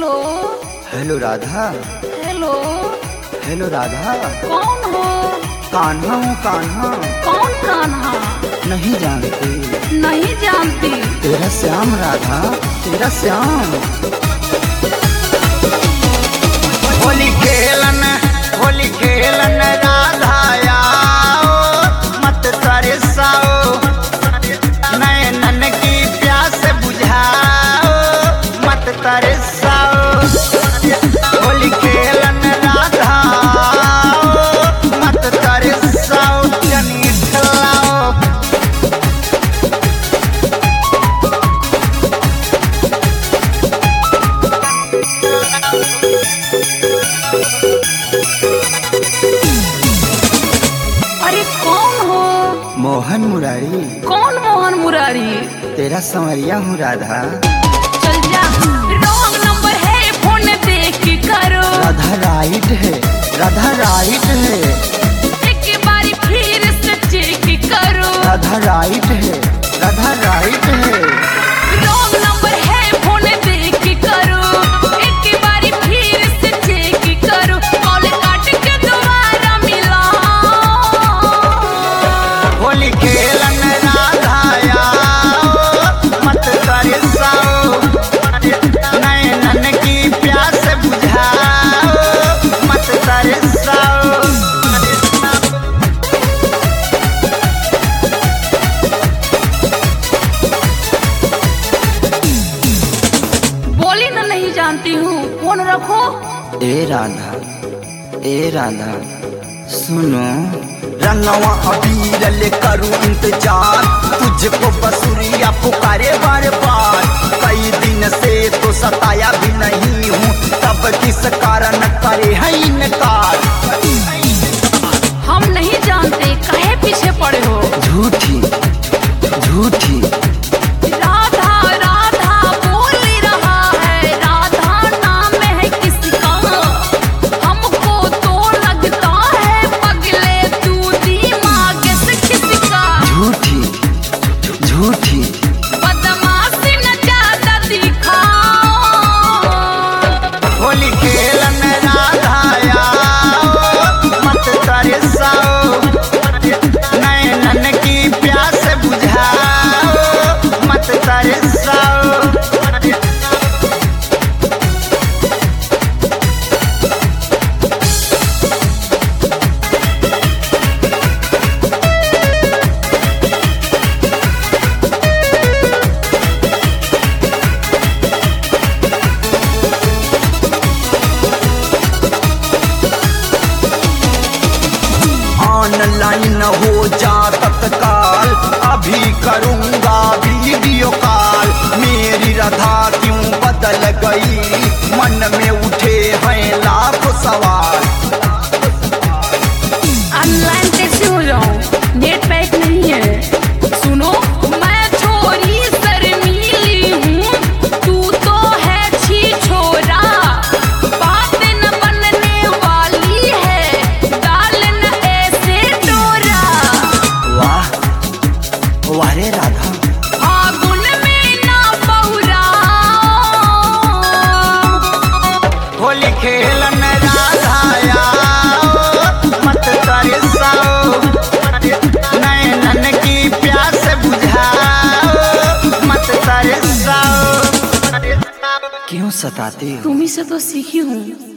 Hello hello Radha. Hello hello Radha. कौन हो? कान्हा हूँ कान्हा। कौन कान्हा? नहीं जानती? नहीं जानती। तेरा श्याम राधा, तेरा श्याम। होली खेलन राधा आओ, मत तरसाओ, नैनन की प्यास बुझाओ, मत तरसाओ। होली खेलन राधा आओ, मत तरसाओ, जनी खिलाओ। अरे कौन हो? मोहन मुरारी। कौन मोहन मुरारी? तेरा संवरिया हूँ राधा। चल जा, रॉन्ग नंबर है, फोन देख के करो। राधा राइट है, राधा राइट है। एक बारी फिर से चेक करो। राधा राइट है, राधा राइट है। रॉन्ग नंबर है, फोन देख के करो। एक बारी फिर से चेक करो। कॉल काट के दोबारा मिलाओ। होली खेलन राधा आओ, मत तरसाओ, नैनन की प्यास बुझाओ, मत तरसाओ। बोली ना नहीं जानती हूँ, फोन रखो। ए राधा, ए राधा सुनो, रंगवा अबीर ले करूं इंतजार, तुझको बसुरिया पुकारे बार बार। कई दिन से तो सताया भी नहीं हूँ, तब किस कारण करे है इनकार। हम नहीं जानते, काहे पीछे पड़े हो? झूठी झूठी राधा राधा बोल रहा है, राधा नाम है किसका? हमको तो लगता है पगले तू दिमाग से खिसका। झूठी झूठी बदमाशी न ज्यादा दिखाओ। होली खेलन राधा आओ, मत तरसाओ, नैनन की प्यास बुझाओ, मत तरसाओ। ऑनलाइन हो जा तत्काल, अभी करूँगा वीडियो कॉल। मेरी राधा क्यों बदल गई, मन में उठे हैं लाखों सवाल। ऑनलाइन कैसे हो जाऊं? नेट पैक नहीं है। सुनो, मैं छोरी शर्मीली हूँ, तू तो है छी छोरा। बात न बनने वाली है, डाल न ऐसे डोरा। वाह वाह रे राधा। फागुन में ना बहुराओ। होली खेलन राधा आओ, मत तरसाओ, नैनन की प्यास बुझाओ, मत तरसाओ। क्यों सताती हो? तुम्ही से तो सीखी हूँ।